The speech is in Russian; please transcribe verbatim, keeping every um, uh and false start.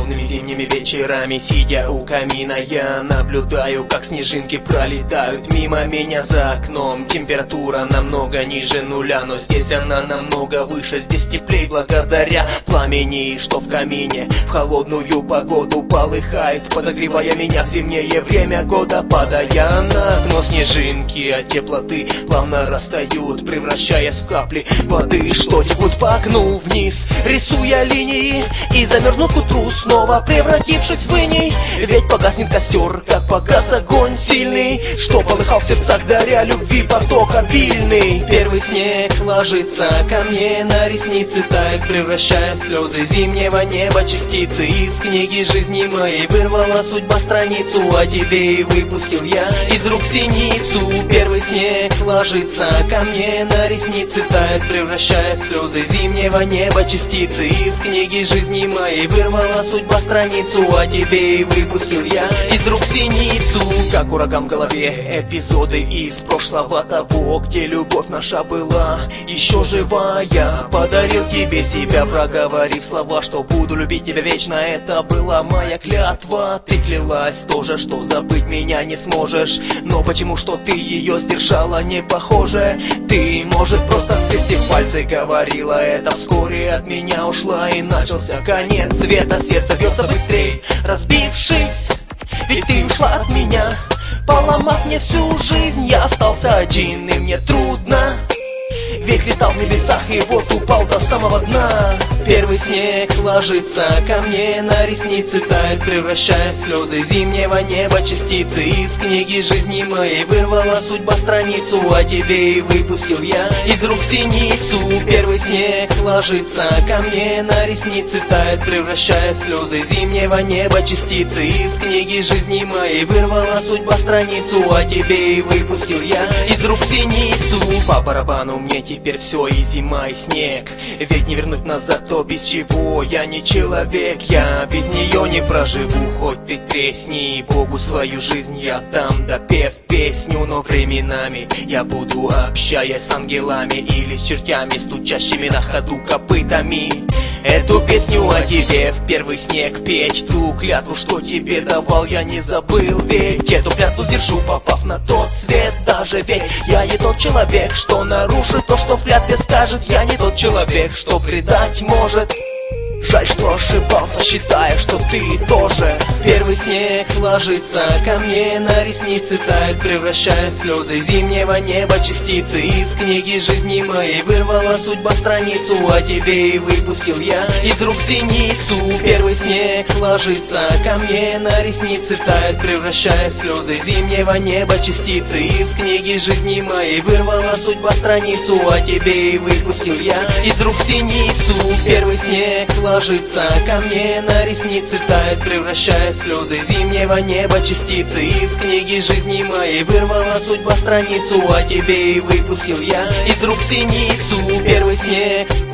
холодными зимними вечерами, сидя у камина, я наблюдаю, как снежинки пролетают мимо меня за окном. Температура намного ниже нуля, но здесь она намного выше. Здесь теплей благодаря пламени, что в камине в холодную погоду полыхает, подогревая меня в зимнее время года. Падая на дно снежинки от теплоты плавно растают, превращаясь в капли воды, что текут по окну вниз, рисуя линии и замерзнут к утру, снова превратившись в иней. Ведь погаснет костер, как погас огонь сильный, что полыхал в сердцах, даря любви поток обильный. Первый снег ложится ко мне на ресницы, тает, превращая в слезы зимнего неба частицы. Из книги жизни моей вырвала судьба страницу о тебе, и выпустил я из рук синицу. Первый снег ложится ко мне на ресницы, тает, превращая в слезы зимнего неба частицы. Из книги жизни моей вырвала судьба страницу о тебе, и выпустил я из рук синицу. Как ураган в голове эпизоды из прошлого того, где любовь наша была еще живая. Подарил тебе себя, проговорив слова, что буду любить тебя вечно. Это была моя клятва. Ты клялась тоже, что забыть меня не сможешь, но почему что ты ее сдержала, не похоже. Ты, может, просто скрестив пальцы говорила это, вскоре от меня ушла, и начался конец света. Сердце бьется быстрей, разбившись, ведь ты ушла от меня, поломав мне всю жизнь. Я остался один, и мне трудно, ведь летал в небесах и вот упал до самого дна. Первый снег ложится ко мне на ресницы, тает, превращая в слезы зимнего неба частицы. Из книги жизни моей вырвала судьба страницу о тебе, и выпустил я из рук синицу. Первый снег ложится ко мне на ресницы, тает, превращая в слезы зимнего неба частицы. Из книги жизни моей вырвала судьба страницу о тебе, и выпустил я из рук синицу. По барабану мне теперь все, и зима, и снег, ведь не вернуть назад то, без чего я не человек. Я без нее не проживу, хоть ты тресни, Богу свою жизнь я дам, допев песню. Но временами я буду, общаясь с ангелами или с чертями, стучащими на ходу копытами, эту песню о тебе в первый снег петь. Ту клятву, что тебе давал, я не забыл, ведь эту клятву сдержу, попав на тот свет. Даже ведь я не тот человек, что нарушит то, что в клятве скажет. Я не тот человек, что предать может. Жаль, что ошибался, считая, что ты тоже. Первый снег ложится ко мне на ресницы, тает, превращая в слезы зимнего неба частицы. Из книги жизни моей вырвала судьба страницу о тебе, и выпустил я из рук синицу. Первый снег ложится ко мне на ресницы, тает, превращая в слезы зимнего неба частицы. Из книги жизни моей вырвала судьба страницу о тебе, и выпустил я из рук синицу. Первый снег ложится ко мне на ресницы, тает, превращая в слезы зимнего неба частицы. Из книги жизни моей вырвала судьба страницу о тебе, и выпустил я из рук синицу. Первый снег